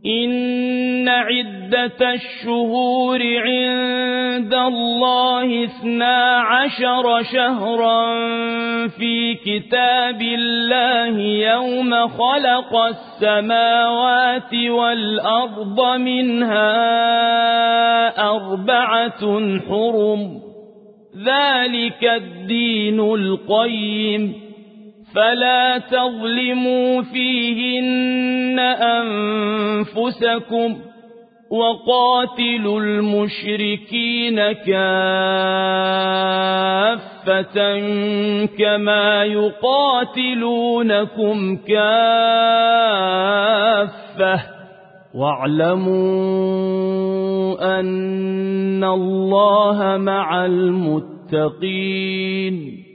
إن عدة الشهور عند الله 12 شهرا في كتاب الله يوم خلق السماوات والأرض منها 4 حرم ذلك الدين القيم فلا تظلموا فيهن أنفسكم وقاتلوا المشركين كافة كما يقاتلونكم كافة واعلموا أن الله مع المتقين